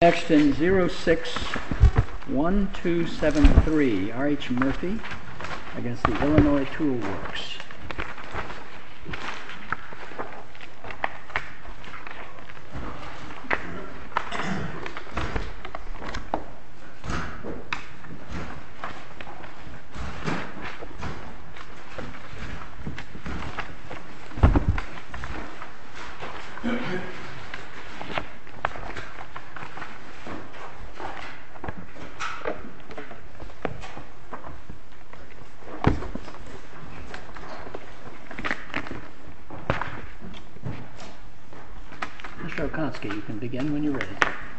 Next in 061273, R.H. Murphy against the Illinois Tool Works. Mr. Okonski, you can begin when you're ready.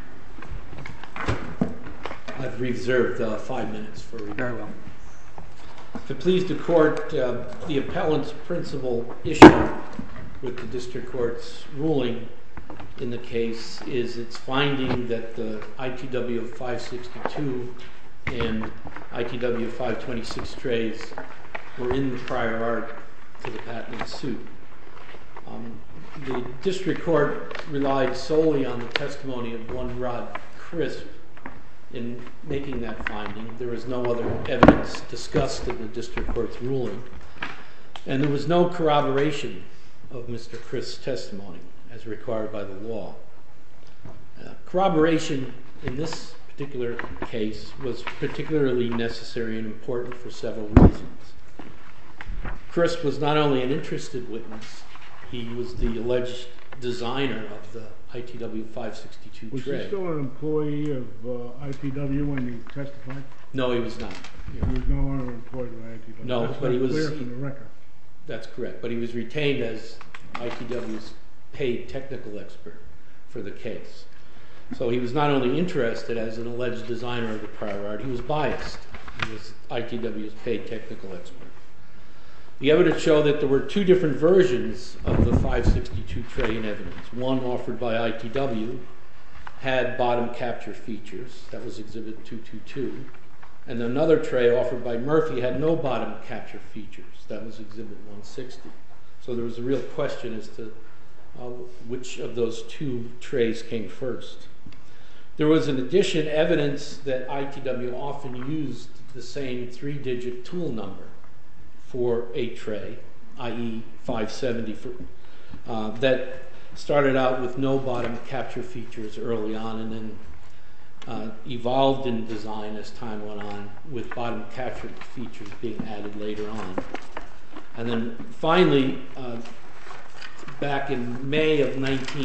I've reserved 5 minutes for review. Very well. To please the court, the appellant's principal issue with the district court's ruling in the case is its finding that the ITW 562 and ITW 526 trays were in the prior art to the patent suit. The district court relied solely on the testimony of one Rod Crisp in making that finding. There was no other evidence discussed in the district court's ruling, and there was no corroboration of Mr. Crisp's testimony as required by the law. Corroboration in this particular case was particularly necessary and important for several reasons. Crisp was not only an interested witness, he was the alleged designer of the ITW 562 Was tray. he still an employee of ITW when he testified? No, he was not. He was no longer employed by ITW. No, That's but he was. clear from the record. That's correct, but he was retained as ITW's paid technical expert for the case. So he was not only interested as an alleged designer of the prior art, he was biased. He was ITW's paid technical expert. The evidence showed that there were two different versions of the 562 tray in evidence. One offered by ITW had bottom capture features, that was exhibit 222, and another tray offered by Murphy had no bottom capture features, that was exhibit 160. So there was a real question as to which of those two trays came first. There was in addition evidence that ITW often used the same 3-digit tool number for a tray, i.e. 570, that started out with no bottom capture features early on and then evolved in design as time went on with bottom capture features being added later on. And then finally, back in May of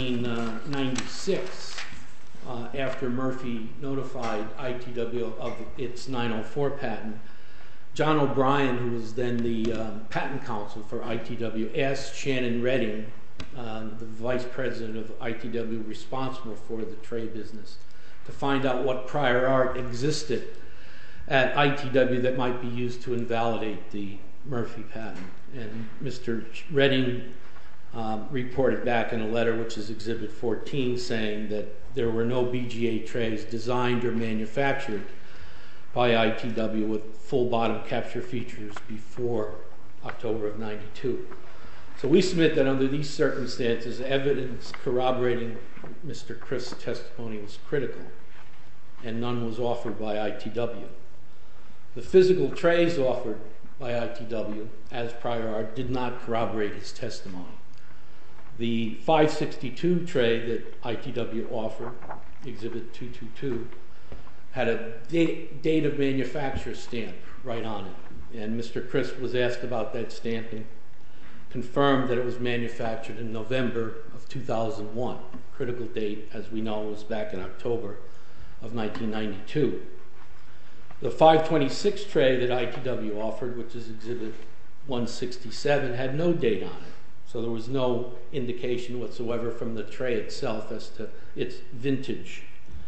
1996, after Murphy notified ITW of its 904 patent, John O'Brien, who was then the patent counsel for ITW, asked Shannon Redding, the vice president of ITW responsible for the tray business, to find out what prior art existed at ITW that might be used to invalidate the Murphy patent. And Mr. Redding reported back in a letter, which is exhibit 14, saying that there were no BGA trays designed or manufactured by ITW with full bottom capture features before October of 92. So we submit that under these circumstances, evidence corroborating Mr. Crisp's testimony was critical, and none was offered by ITW. The physical trays offered by ITW as prior art did not corroborate his testimony. The 562 tray that ITW offered, exhibit 222, had a date of manufacture stamp right on it. And Mr. Crisp was asked about that stamp and confirmed that it was manufactured in November of 2001. Critical date, as we know, was back in October of 1992. The 526 tray that ITW offered, which is exhibit 167, had no date on it. So there was no indication whatsoever from the tray itself as to its vintage.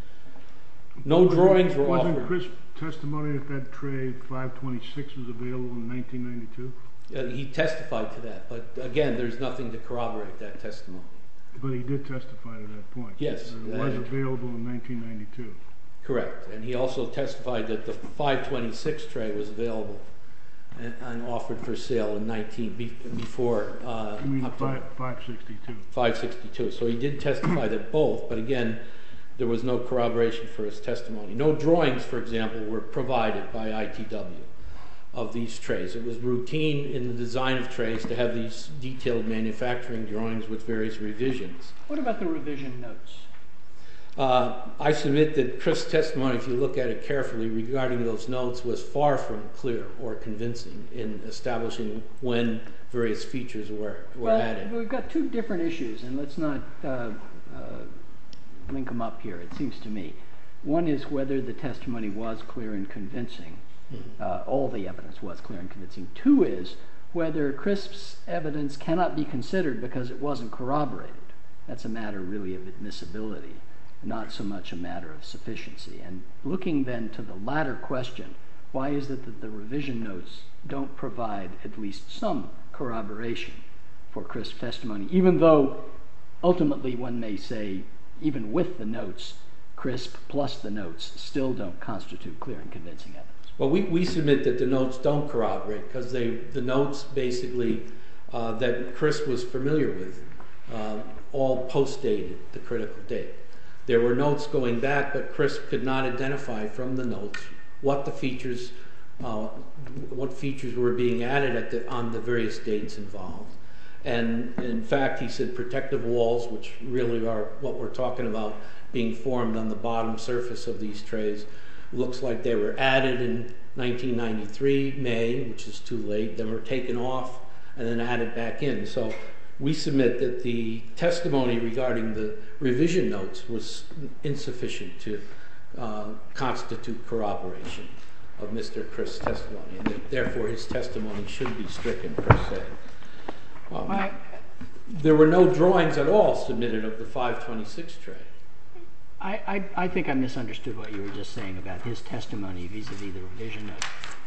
No drawings were offered. Wasn't Crisp's testimony that tray 526 was available in 1992? He testified to that, but again, there's nothing to corroborate that testimony. But he did testify to that point. Yes. It was available in 1992. Correct. And he also testified that the 526 tray was available and offered for sale in before You mean October. 562? 562. So he did testify that both, but again, there was no corroboration for his testimony. No drawings, for example, were provided by ITW of these trays. It was routine in the design of trays to have these detailed manufacturing drawings with various revisions. What about the revision notes? I submit that Chris' testimony, if you look at it carefully, regarding those notes was far from clear or convincing in establishing when various features were added. We've got two different issues, and let's not link them up here, it seems to me. One is whether the testimony was clear and convincing. All the evidence was clear and convincing. Two is whether Crisp's evidence cannot be considered because it wasn't corroborated. That's a matter really of admissibility, not so much a matter of sufficiency. And looking then to the latter question, why is it that the revision notes don't provide at least some corroboration for Crisp's testimony, even though ultimately one may say, even with the notes, Crisp plus the notes still don't constitute clear and convincing evidence? Well, we submit that the notes don't corroborate because the notes basically that Crisp was familiar with all post-dated the critical date. There were notes going back, but Crisp could not identify from the notes what features were being added on the various dates involved. And in fact, he said protective walls, which really are what we're talking about, being formed on the bottom surface of these trays. Looks like they were added in 1993, May, which is too late. They were taken off and then added back in. So we submit that the testimony regarding the revision notes was insufficient to constitute corroboration of Mr. Crisp's testimony, and that therefore his testimony should be stricken per se. There were no drawings at all submitted of the 526 tray. I think I misunderstood what you were just saying about his testimony vis-a-vis the revision notes.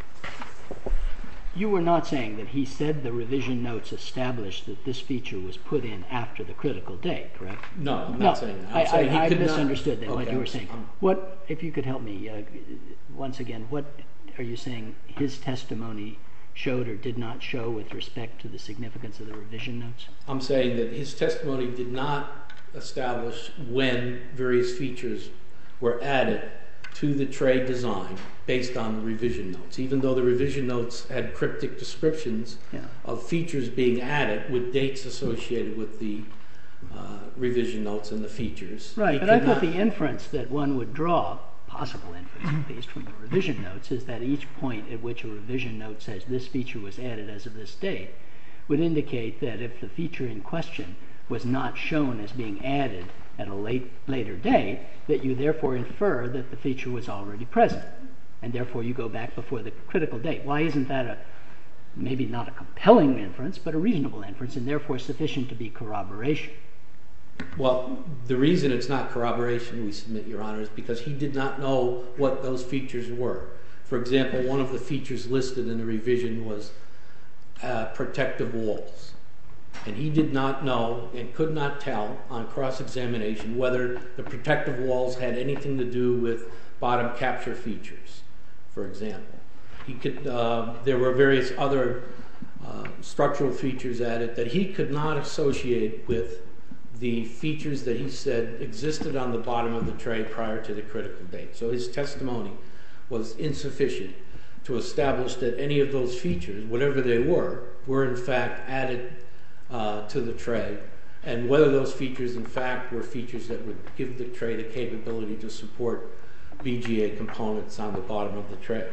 You were not saying that he said the revision notes established that this feature was put in after the critical date, correct? No, I'm not saying that. I misunderstood then what you were saying. What, if you could help me once again, what are you saying his testimony showed or did not show with respect to the significance of the revision notes? I'm saying that his testimony did not establish when various features were added to the tray design based on the revision notes, even though the revision notes had cryptic descriptions of features being added with dates associated with the revision notes and the features. Right, but I thought the inference that one would draw, possible inference at least from the revision notes, is that each point at which a revision note says this feature was added as of this date would indicate that if the feature in question was not shown as being added at a later date, that you therefore infer that the feature was already present, and therefore you go back before the critical date. Why isn't that maybe not a compelling inference, but a reasonable inference, and therefore sufficient to be corroboration? Well, the reason it's not corroboration, we submit, Your Honor, is because he did not know what those features were. For example, one of the features listed in the revision was protective walls. And he did not know and could not tell on cross-examination whether the protective walls had anything to do with bottom capture features, for example. There were various other structural features added that he could not associate with the features that he said existed on the bottom of the tray prior to the critical date. So his testimony was insufficient to establish that any of those features, whatever they were in fact added to the tray, and whether those features in fact were features that would give the tray the capability to support BGA components on the bottom of the tray.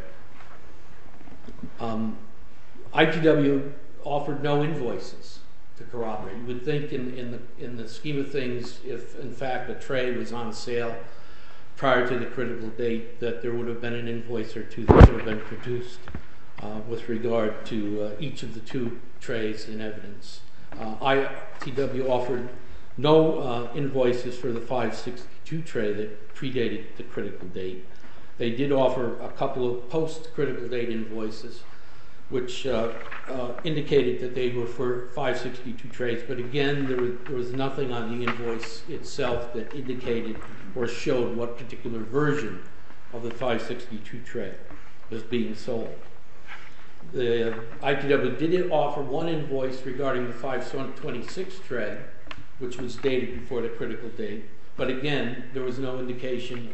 ITW offered no invoices to corroborate. You would think in the scheme of things, if in fact a tray was on sale prior to the critical date, that there would have been an invoice or two that would have been produced with regard to each of the two trays in evidence. ITW offered no invoices for the 562 tray that predated the critical date. They did offer a couple of post-critical date invoices, which indicated that they were for 562 trays, but again, there was nothing on the invoice itself that indicated or showed what particular version of the 562 tray was being sold. The ITW did offer one invoice regarding the 526 tray, which was dated before the critical date, But again, there was no indication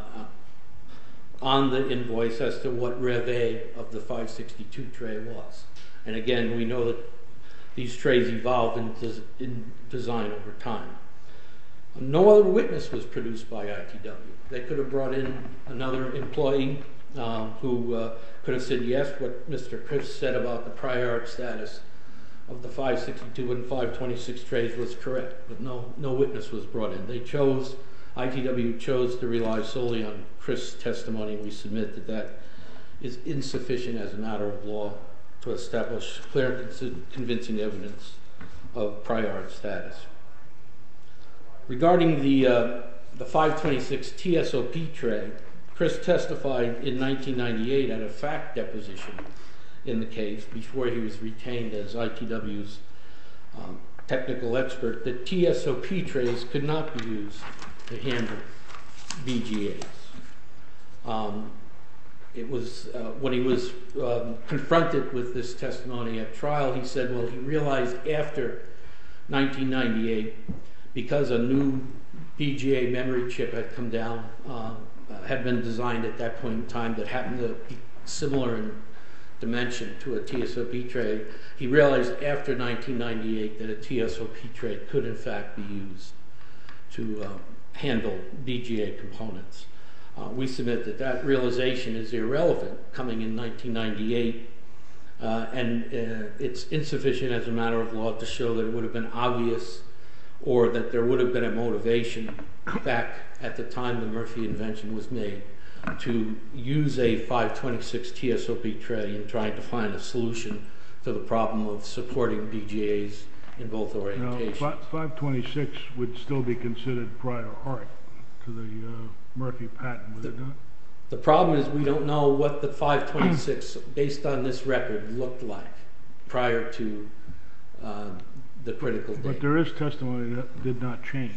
on the invoice as to what Rev A of the 562 tray was. And again, we know that these trays evolved in design over time. No other witness was produced by ITW. They could have brought in another employee who could have said, yes, what Mr. Chris said about the prior art status of the 562 and 526 trays was correct, but no witness was brought in. ITW chose to rely solely on Chris' testimony. We submit that that is insufficient as a matter of law to establish clear and convincing evidence of prior art status. Regarding the 526 TSOP tray, Chris testified in 1998 at a fact deposition in the case before he was retained as ITW's technical expert that TSOP trays could not be used to handle BGAs. It was when he was confronted with this testimony at trial, he said, well, he realized after 1998, because a new BGA memory chip had come down, had been designed at that point in time that happened to be similar in dimension to a TSOP tray, he realized after 1998 that a TSOP tray could in fact be used to handle BGA components. We submit that that realization is irrelevant coming in 1998, and it's insufficient as a matter of law to show that it would have been obvious or that there would have been a motivation back at the time the Murphy invention was made to use a 526 TSOP tray in trying to find a solution to the problem of supporting BGAs in both orientations. Now, 526 would still be considered prior art to the Murphy patent, would it not? The problem is we don't know what the 526, based on this record, looked like prior to the critical date. But there is testimony that did not change.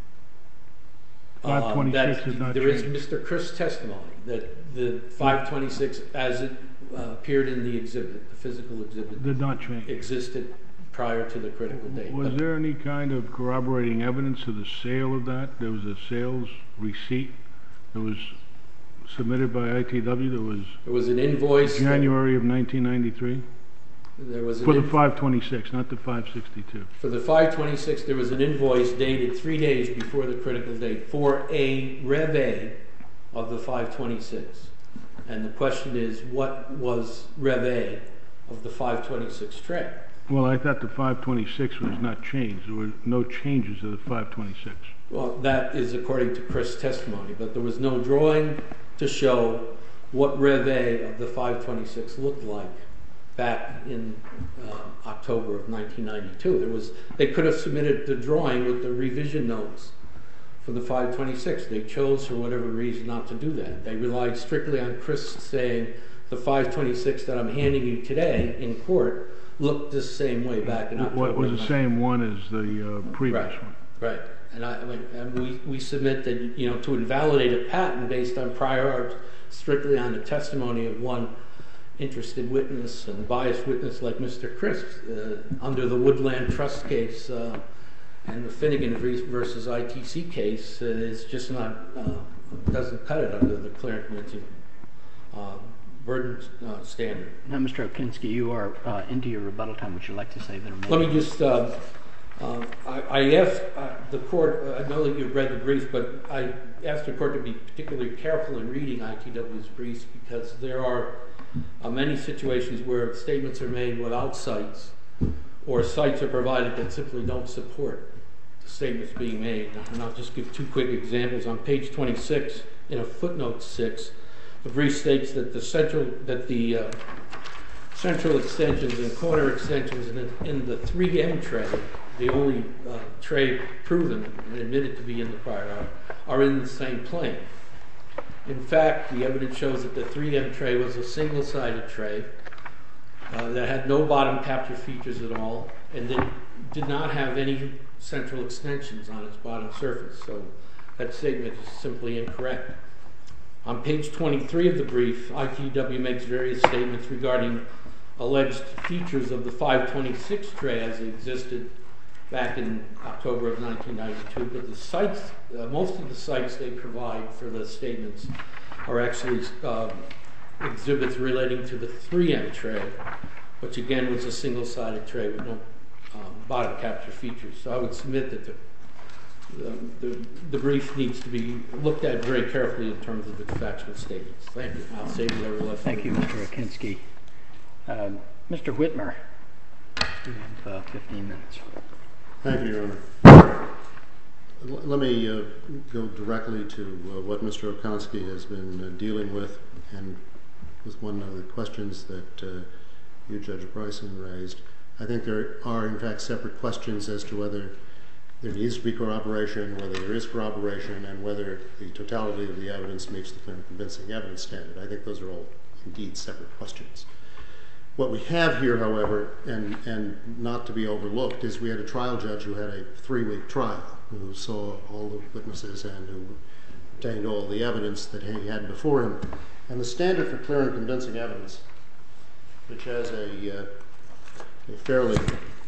526 did not change. There is Mr. Chris' testimony that the 526, as it appeared in the exhibit, the physical exhibit, did not change. Existed prior to the critical date. Was there any kind of corroborating evidence of the sale of that? There was a sales receipt that was submitted by ITW. There was an invoice. January of 1993. There was for the 526, not the 562. For the 526, there was an invoice dated 3 days before the critical date for a Rev A of the 526. And the question is, what was Rev A of the 526 tray? Well, I thought the 526 was not changed. There were no changes to the 526. Well, that is according to Chris' testimony, but there was no drawing to show what Rev A of the 526 looked like back in October of 1992. They could have submitted the drawing with the revision notes for the 526. They chose, for whatever reason, not to do that. They relied strictly on Chris saying the 526 that I'm handing you today in court looked the same way back in October. What was the same one as the previous one? Right. And we submit that, to invalidate a patent based on prior art, strictly on the testimony of one interested witness and biased witness like Mr. Chris, under the Woodland Trust case and the Finnegan versus ITC case, is just not, doesn't cut it under the clear and convincing burden standard. Now, Mr. Okinski, you are into your rebuttal time. Would you like to say that? Let me just, I asked the court, I know that you've read the brief, but I asked the court to be particularly careful in reading ITW's briefs because there are many situations where statements are made without cites, or cites are provided that simply don't support the statements being made. And I'll just give two quick examples. On page 26, in a footnote 6, the brief states that the central extensions and corner extensions in the 3M tray, the only tray proven and admitted to be in the prior art, are in the same plane. In fact, the evidence shows that the 3M tray was a single-sided tray that had no bottom capture features at all and that did not have any central extensions on its bottom surface. So that statement is simply incorrect. On page 23 of the brief, ITW makes various statements regarding alleged features of the 526 tray as it existed back in October of 1992, but the sites, most of the sites they provide for the statements are actually exhibits relating to the 3M tray, which again was a single-sided tray with no bottom capture features. So I would submit that the brief needs to be looked at very carefully in terms of its factual statements. Thank you. I'll save you the rest. Thank you, Mr. Akinski. Mr. Whitmer, you have 15 minutes. Thank you, Your Honor. Let me go directly to what Mr. Akinski has been dealing with, and with one of the questions that you, Judge Bryson, raised. I think there are, in fact, separate questions as to whether there needs to be corroboration, whether there is corroboration, and whether the totality of the evidence meets the clear and convincing evidence standard. I think those are all indeed separate questions. What we have here, however, and not to be overlooked, is we had a trial judge who had a 3-week trial, who saw all the witnesses and who obtained all the evidence that he had before him. And the standard for clear and convincing evidence, which has a fairly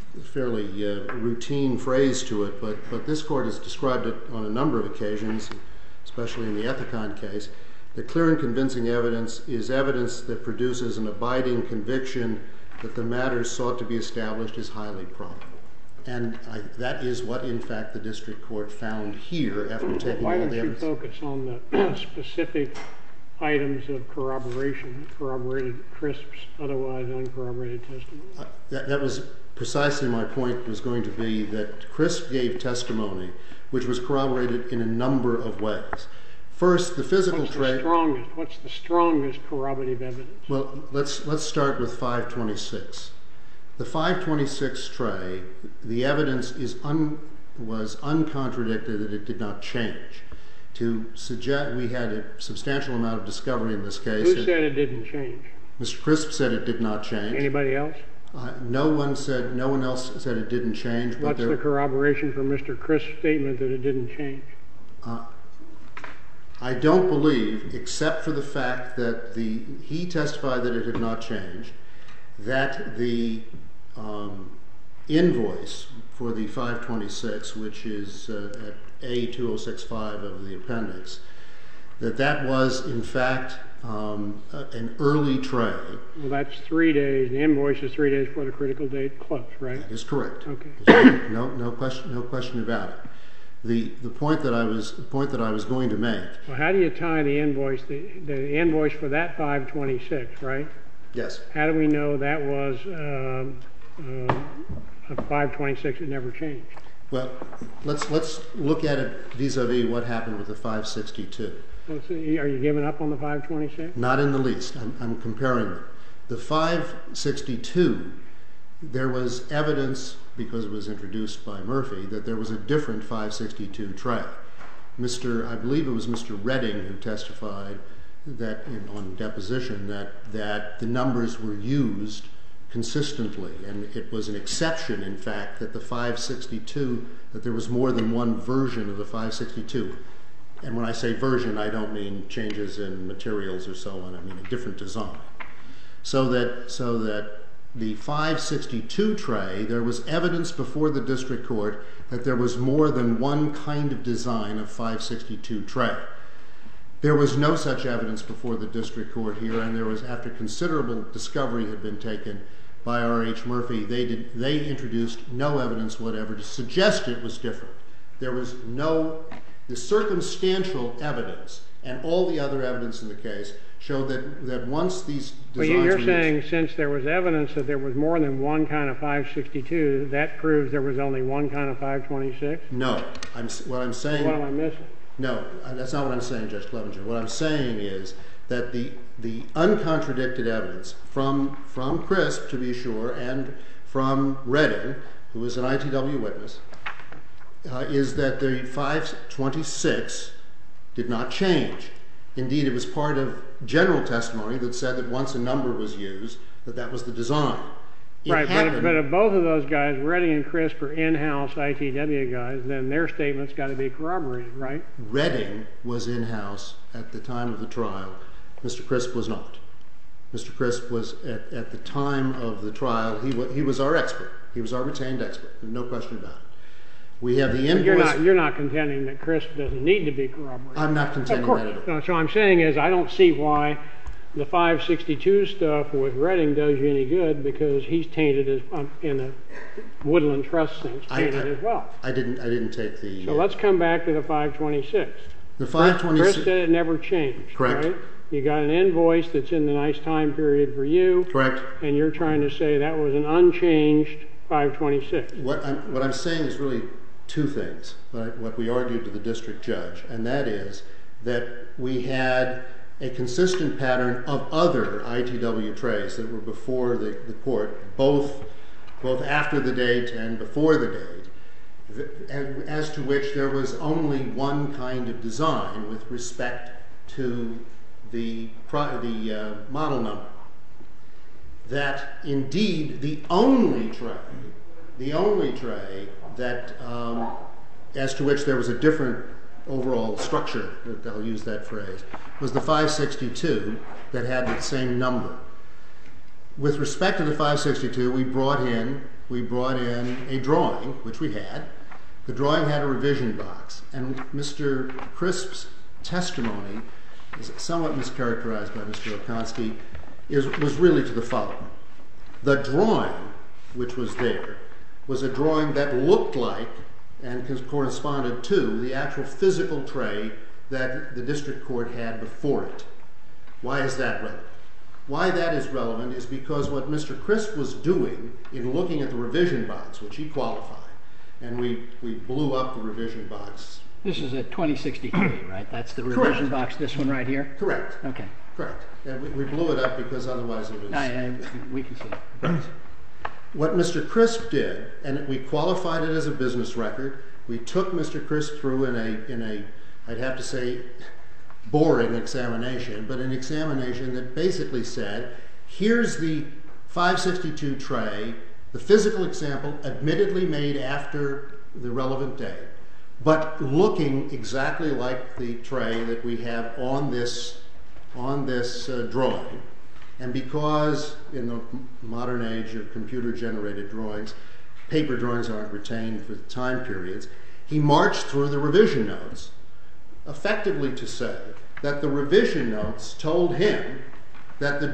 routine phrase to it, but this court has described it on a number of occasions, especially in the Ethicon case, that clear and convincing evidence is evidence that produces an abiding conviction that the matter sought to be established is highly probable. And that is what, in fact, the district court found here after taking all the evidence. Why don't you focus on the specific items of corroboration, corroborated crisps, otherwise uncorroborated testimony? That was precisely my point, was going to be that Crisp gave testimony which was corroborated in a number of ways. First, the physical tray. What's the strongest corroborative evidence? Well, let's start with 526. The 526 tray, the evidence was uncontradicted that it did not change. To suggest we had a substantial amount of discovery in this case. Who said it didn't change? Mr. Crisp said it did not change. Anybody else? No one else said it didn't change. What's the corroboration for Mr. Crisp's statement that it didn't change? I don't believe, except for the fact that he testified that it had not changed, that the invoice for the 526, which is at A2065 of the appendix, that was in fact an early tray. Well, that's 3 days. The invoice is 3 days before the critical date close, right? That is correct. Okay. No question about it. The point that I was going to make. Well, how do you tie the invoice for that 526, right? Yes. How do we know that was a 526 that never changed? Well, let's look at it vis-a-vis what happened with the 562. Are you giving up on the 526? Not in the least. I'm comparing them. The 562, there was evidence, because it was introduced by Murphy, that there was a different 562 tray. I believe it was Mr. Redding who testified that on deposition that the numbers were used consistently, and it was an exception, in fact, that the 562, that there was more than one version of the 562. And when I say version, I don't mean changes in materials or so on. I mean a different design. So that the 562 tray, there was evidence before the district court that there was more than one kind of design of 562 tray. There was no such evidence before the district court here, and there was, after considerable discovery had been taken by R.H. Murphy, they introduced no evidence whatever to suggest it was different. There was the circumstantial evidence and all the other evidence in the case showed that once these designs were used. Well, you're saying since there was evidence that there was more than one kind of 562, that proves there was only one kind of 526? No. What I'm saying... What am I missing? No, that's not what I'm saying, Judge Clevenger. What I'm saying is that the uncontradicted evidence from Crisp, to be sure, and from Redding, who was an ITW witness, is that the 526 did not change. Indeed, it was part of general testimony that said that once a number was used, that was the design. Right, but if both of those guys, Redding and Crisp, are in-house ITW guys, then their statement's got to be corroborated, right? Redding was in-house at the time of the trial. Mr. Crisp was not. Mr. Crisp was, at the time of the trial, he was our expert. He was our retained expert, no question about it. We have the invoice. You're not contending that Crisp doesn't need to be corroborated. I'm not contending that at all. No, so I'm saying is I don't see why the 562 stuff with Redding does you any good, because he's tainted as in the Woodland Trust thing, tainted as well. I didn't take the. So let's come back to the 526. The 526. Chris said it never changed. Correct. Right? You got an invoice that's in the nice time period for you. Correct. And you're trying to say that was an unchanged 526. What I'm saying is really two things. What we argued to the district judge, and that is that we had a consistent pattern of other ITW trays that were before the court, both after the date and before the date, as to which there was only one kind of design with respect to the model number. That indeed the only tray that as to which there was a different overall structure, I'll use that phrase, was the 562 that had the same number. With respect to the 562, we brought in a drawing, which we had. The drawing had a revision box, and Mr. Crisp's testimony is somewhat mischaracterized by Mr. Okonski, was really to the following. The drawing, which was there, was a drawing that looked like and corresponded to the actual physical tray that the district court had before it. Why is that relevant? Why that is relevant is because what Mr. Crisp was doing in looking at the revision box, which he qualified, and we blew up the revision box. This is a 2063, right? That's the revision box, this one right here? Correct. Okay. Correct. And we blew it up because otherwise it was... we can see it. Right. What Mr. Crisp did, and we qualified it as a business record, we took Mr. Crisp through in a I'd have to say boring examination, but an examination that basically said, here's the 562 tray, the physical example admittedly made after the relevant date, but looking exactly like the tray that we have on this drawing. And because in the modern age of computer-generated drawings, paper drawings aren't retained for time periods, he marched through the revision notes, effectively to say that the revision notes told him that the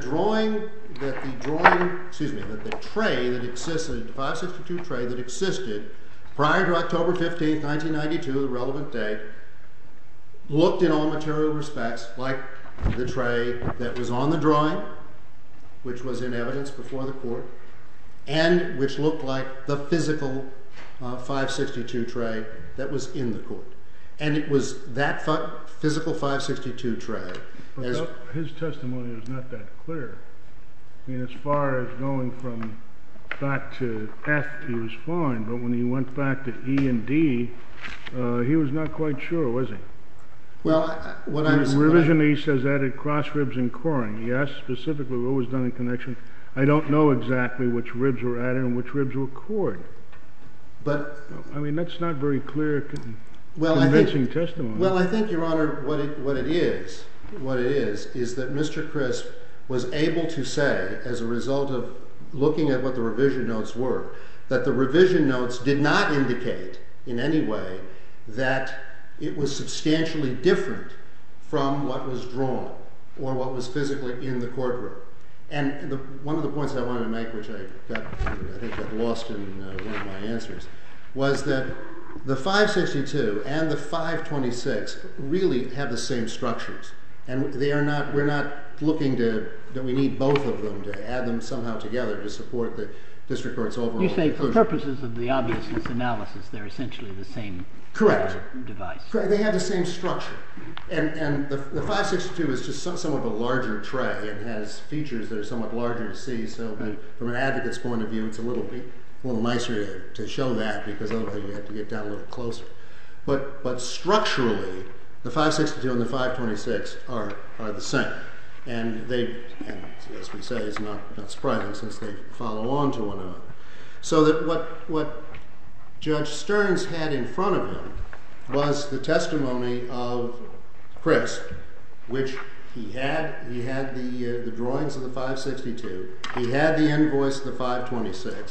tray that existed, the 562 tray that existed prior to October 15th, 1992, the relevant date, looked in all material respects like the tray that was on the drawing, which was in evidence before the court, and which looked like the physical 562 tray that was in the court. And it was that physical 562 tray. But his testimony was not that clear. I mean, as far as going from back to F, he was fine, but when he went back to E and D, he was not quite sure, was he? Well, what I was... Revision E says added cross ribs and coring. He asked specifically what was done in connection. I don't know exactly which ribs were added and which ribs were cored. But... I mean, that's not very clear, convincing testimony. Well, I think, Your Honor, what it is that Mr. Crisp was able to say, as a result of looking at what the revision notes were, that the revision notes did not indicate in any way that it was substantially different from what was drawn or what was physically in the courtroom. And one of the points I wanted to make, which I think got lost in one of my answers, was that the 562 and the 526 really have the same structures. And we're not looking that we need both of them to add them somehow together to support the district court's overall You say conclusion. for purposes of the obviousness analysis, they're essentially the same device. Correct. They have the same structure. And the 562 is just somewhat of a larger tray and has features that are somewhat larger to see. So from an advocate's point of view, it's a little nicer to show that, because otherwise you have to get down a little closer. But structurally, the 562 and the 526 are the same. And as we say, it's not surprising since they follow on to one another. So that what Judge Stearns had in front of him was the testimony of Crisp, which he had the drawings of the 562, he had the invoice of the 526,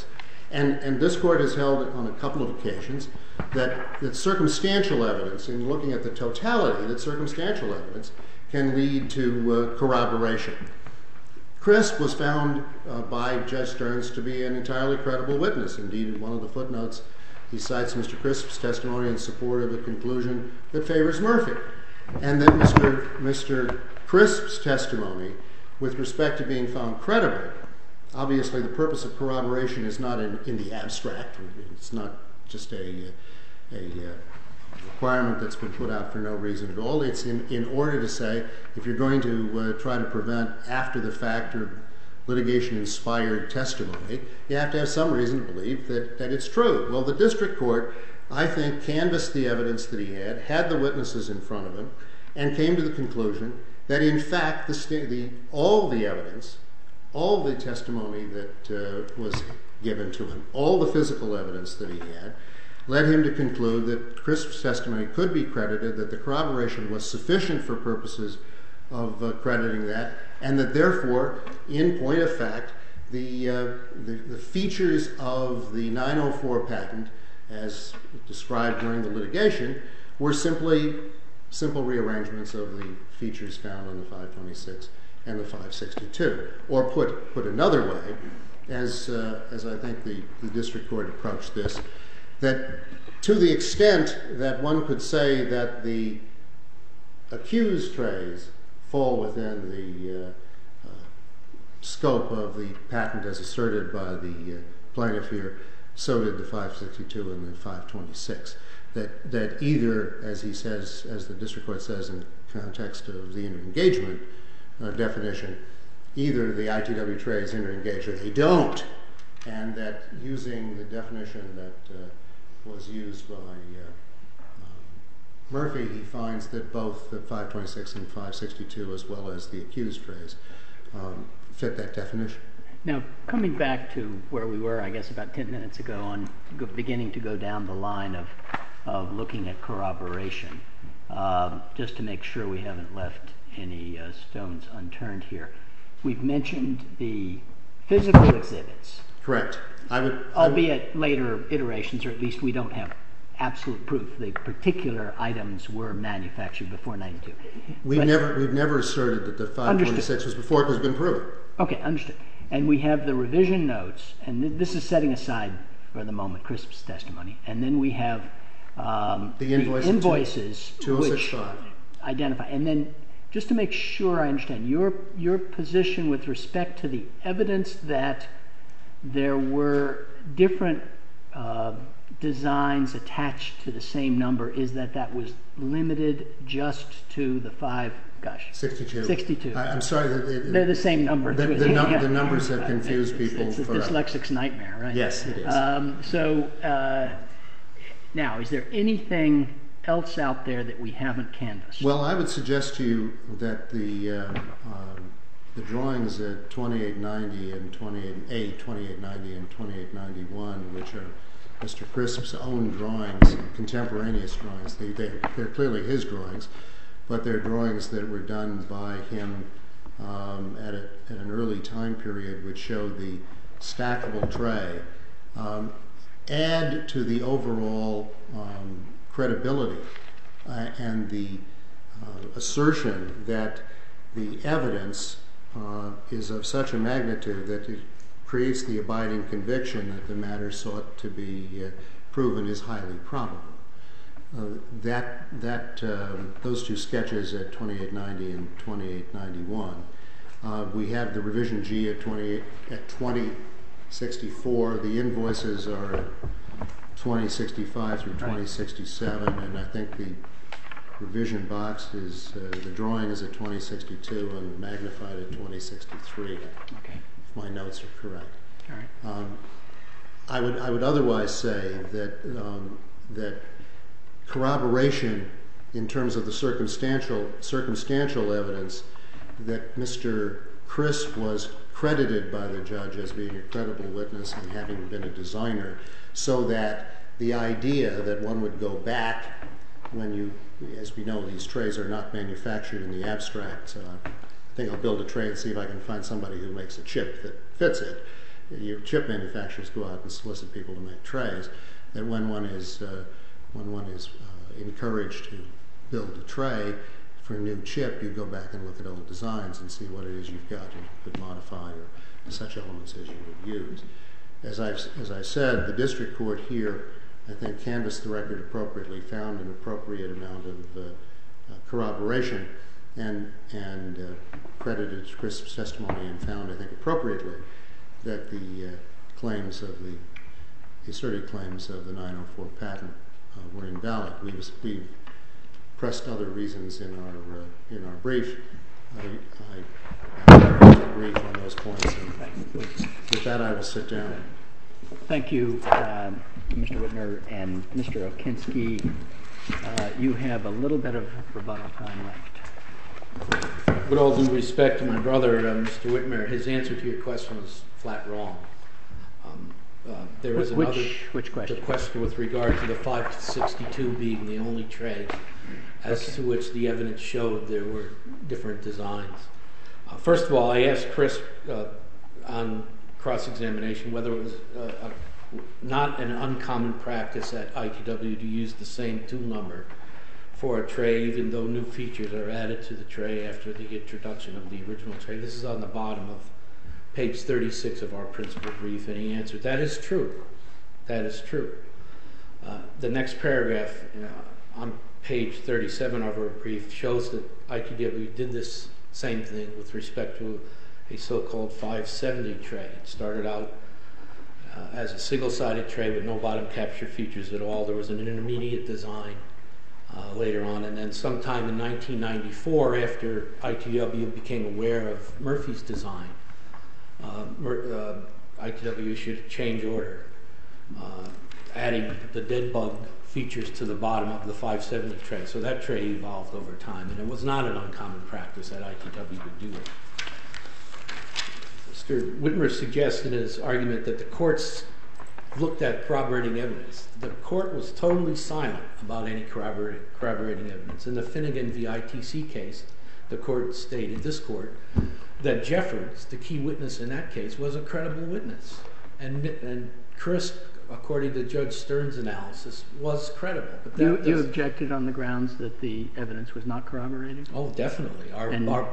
And this court has held on a couple of occasions that circumstantial evidence, in looking at the totality, that circumstantial evidence can lead to corroboration. Crisp was found by Judge Stearns to be an entirely credible witness. Indeed, in one of the footnotes, he cites Mr. Crisp's testimony in support of a conclusion that favors Murphy. And that Mr. Crisp's testimony, with respect to being found credible, obviously the purpose of corroboration is not in the abstract. It's not just a requirement that's been put out for no reason at all. It's in order to say, if you're going to try to prevent after-the-fact or litigation-inspired testimony, you have to have some reason to believe that it's true. Well, the district court, I think, canvassed the evidence that he had the witnesses in front of him, and came to the conclusion that, in fact, all the evidence, all the testimony that was given to him, all the physical evidence that he had, led him to conclude that Crisp's testimony could be credited, that the corroboration was sufficient for purposes of crediting that, and that therefore, in point of fact, the features of the 904 patent, as described during the litigation, were simple rearrangements of the features found on the 526 and the 562. Or put another way, as I think the district court approached this, that to the extent that one could say that the accused trays fall within the scope of the patent as asserted by the plaintiff here, so did the 562 and the 526. That either, as he says, as the district court says in context of the inter-engagement definition, either the ITW trays inter-engage or they don't, and that using the definition that was used by Murphy, he finds that both the 526 and 562, as well as the accused trays, fit that definition. Now, coming back to where we were, I guess, about 10 minutes ago, on beginning to go down the line of looking at corroboration, just to make sure we haven't left any stones unturned here. We've mentioned the physical exhibits. Correct. Albeit later iterations, or at least we don't have absolute proof the particular items were manufactured before 92. We've never asserted that the 526 was before it has been proven. Okay, understood. And we have the revision notes, and this is setting aside for the moment Crisp's testimony, and then we have the invoices which identify. And then, just to make sure I understand, your position with respect to the evidence that there were different designs attached to the same number is that was limited just to the 62. I'm sorry. They're the same number. The numbers have confused people. It's a dyslexic's nightmare, right? Yes, it is. Now, is there anything else out there that we haven't canvassed? Well, I would suggest to you that the drawings at 2890 and 2890 and 2891, which are Mr. Crisp's own drawings, contemporaneous drawings, they're clearly his drawings, but they're drawings that were done by him at an early time period, which show the stackable tray, add to the overall credibility and the assertion that the evidence is of such a magnitude that it creates the abiding conviction that the matter sought to be proven is highly probable. Those two sketches at 2890 and 2891, we have the revision G at 2064. The invoices are at 2065 through 2067, and I think the revision box is the drawing is at 2062 and magnified at 2063. Okay. If my notes are correct. All right. I would otherwise say that corroboration in terms of the circumstantial evidence that Mr. Crisp was credited by the judge as being a credible witness and having been a designer, so that the idea that one would go back when you, as we know, these trays are not manufactured in the abstract. So I think I'll build a tray and see if I can find somebody who makes a chip that fits it. chip manufacturers go out and solicit people to make trays, that when one is encouraged to build a tray for a new chip, you go back and look at old designs and see what it is you've got and you could modify or such elements as you would use. As I said, the district court here, I think, canvassed the record appropriately, found an appropriate amount of corroboration, and credited Crisp's testimony, and found, I think, appropriately that the asserted claims of the 904 patent were invalid. We've pressed other reasons in our brief. I agree on those points, and with that I will sit down. Thank you, Mr. Whitmer and Mr. Okinski. You have a little bit of rebuttal time left. With all due respect to my brother, Mr. Whitmer, his answer to your question was flat wrong. There was which question? The question with regard to the 562 being the only tray, as to which the evidence showed there were different designs. First of all, I asked Chris on cross-examination whether it was not an uncommon practice at ITW to use the same tool number for a tray, even though new features are added to the tray after the introduction of the original tray. This is on the bottom of page 36 of our principal brief, and he answered, that is true. That is true. The next paragraph on page 37 of our brief shows that ITW did this same thing with respect to a so-called 570 tray. It started out as a single-sided tray with no bottom capture features at all. There was an intermediate design later on, and then sometime in 1994, after ITW became aware of Murphy's design, ITW issued a change order adding the dead bug features to the bottom of the 570 tray. So that tray evolved over time, and it was not an uncommon practice that ITW would do it. Mr. Whitmer suggested in his argument that the courts looked at corroborating evidence. The court was totally silent about any corroborating evidence. In the Finnegan v. ITC case, the court stated, this court, that Jeffords, the key witness in that case, was a credible witness. And Chris, according to Judge Stern's analysis, was credible. But you objected on the grounds that the evidence was not corroborated? Oh, definitely. I'm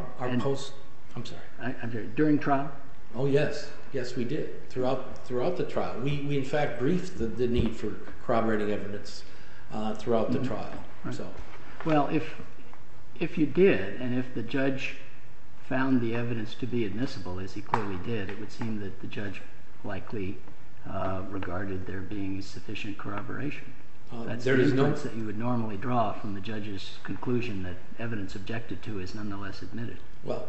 sorry. During trial? Oh, yes. Yes, we did. Throughout the trial. We in fact briefed the need for corroborating evidence throughout the trial. Right. So, well, if you did, and if the judge found the evidence to be admissible, as he clearly did, it would seem that the judge likely regarded there being sufficient corroboration. That's the inference that you would normally draw from the judge's conclusion that evidence objected to is nonetheless admitted. Well,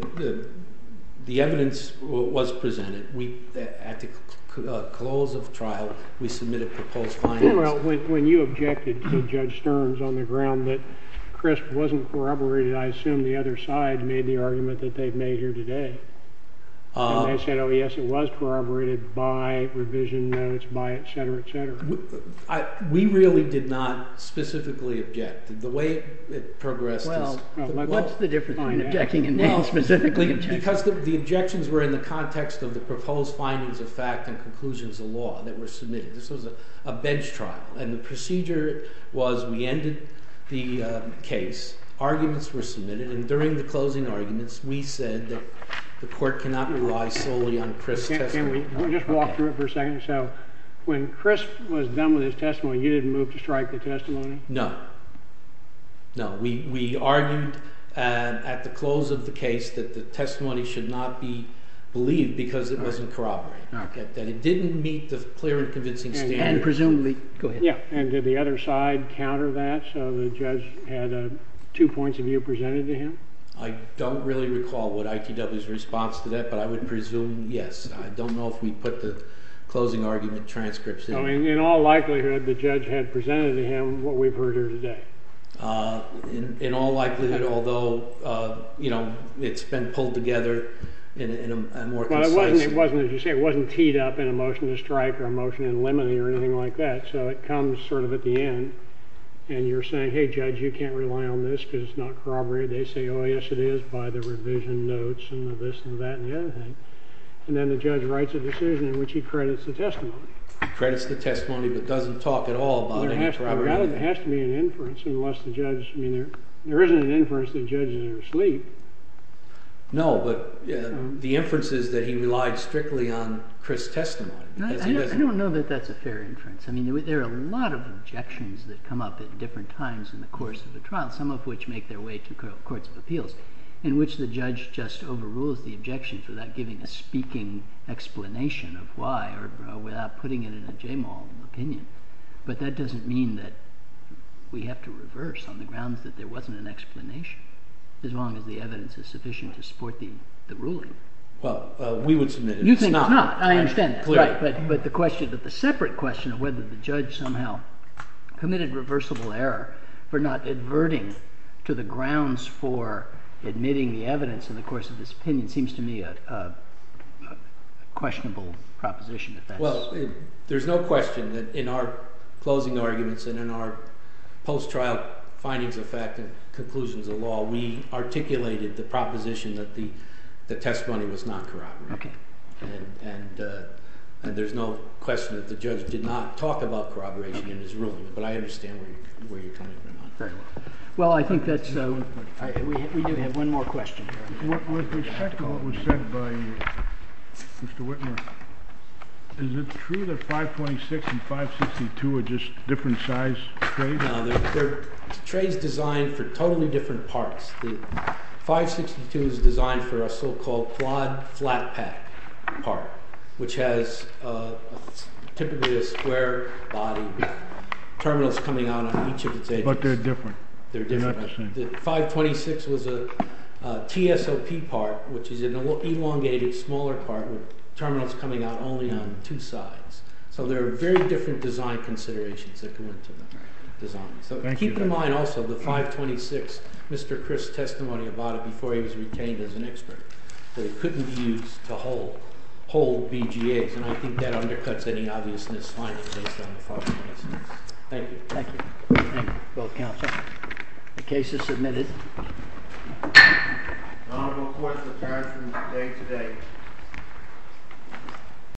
the evidence was presented. At the close of trial, we submitted proposed findings. Well, when you objected to Judge Stern's on the ground that Crisp wasn't corroborated, I assume the other side made the argument that they've made here today. And they said, oh, yes, it was corroborated by revision notes, by et cetera, et cetera. We really did not specifically object. The way it progressed is... What's the difference between objecting and then specifically objecting? Because the objections were in the context of the proposed findings of fact and conclusions of law that were submitted. This was a bench trial. And the procedure was we ended the case, arguments were submitted, and during the closing arguments, we said that the court cannot rely solely on Crisp's testimony. Can we just walk through it for a second? So when Crisp was done with his testimony, you didn't move to strike the testimony? No. No, we argued at the close of the case that the testimony should not be believed because it wasn't corroborated. Okay. That it didn't meet the clear and convincing standard. And presumably, go ahead. Yeah, and did the other side counter that so the judge had 2 points of view presented to him? I don't really recall what ITW's response to that, but I would presume yes. I don't know if we put the closing argument transcripts in. So in all likelihood, the judge had presented to him what we've heard here today. In all likelihood, although it's been pulled together in a more concise. Well, it wasn't, as you say, it wasn't teed up in a motion to strike or a motion in limine or anything like that. So it comes sort of at the end. And you're saying, hey, Judge, you can't rely on this because it's not corroborated. They say, oh, yes, it is by the revision notes and the this and that and the other thing. and then the judge writes a decision in which he credits the testimony. Credits the testimony, but doesn't talk at all about any corroboration. There has to be an inference, unless the judge, I mean, there isn't an inference that judges are asleep. No, but the inference is that he relied strictly on Chris' testimony. I don't know that that's a fair inference. I mean, there are a lot of objections that come up at different times in the course of a trial, some of which make their way to courts of appeals, in which the judge just overrules the objections without giving a speaking explanation of why, or without putting it in a J-Mal opinion. But that doesn't mean that we have to reverse on the grounds that there wasn't an explanation, as long as the evidence is sufficient to support the ruling. Well, we would submit it. You think it's not. I understand that. Clearly. Right, but the separate question of whether the judge somehow committed reversible error for not adverting to the grounds for admitting the evidence in the course of this opinion seems to me a questionable proposition. Well, there's no question that in our closing arguments and in our post-trial findings of fact and conclusions of law, we articulated the proposition that the testimony was not corroborated. Okay. And there's no question that the judge did not talk about corroboration in his ruling, but I understand where you're coming from. Very well. Well, I think that's we do have one more question here. With respect to what was said by Mr. Whitmer, is it true that 526 and 562 are just different size trays? No, they're trays designed for totally different parts. The 562 is designed for a so-called quad flat pack part, which has typically a square body with terminals coming out on each of its edges. But they're different. They're different. They're not the same. The 526 was a TSOP part, which is an elongated, smaller part with terminals coming out only on two sides. So there are very different design considerations that go into the design. So keep in mind also the 526, Mr. Chris' testimony about it before he was retained as an expert, that it couldn't be used to hold BGAs, and I think that undercuts any obviousness finding based on the 526. Thank you. Thank you. Thank you, both counsel. The case is submitted. Honorable Court is adjourned from day to day.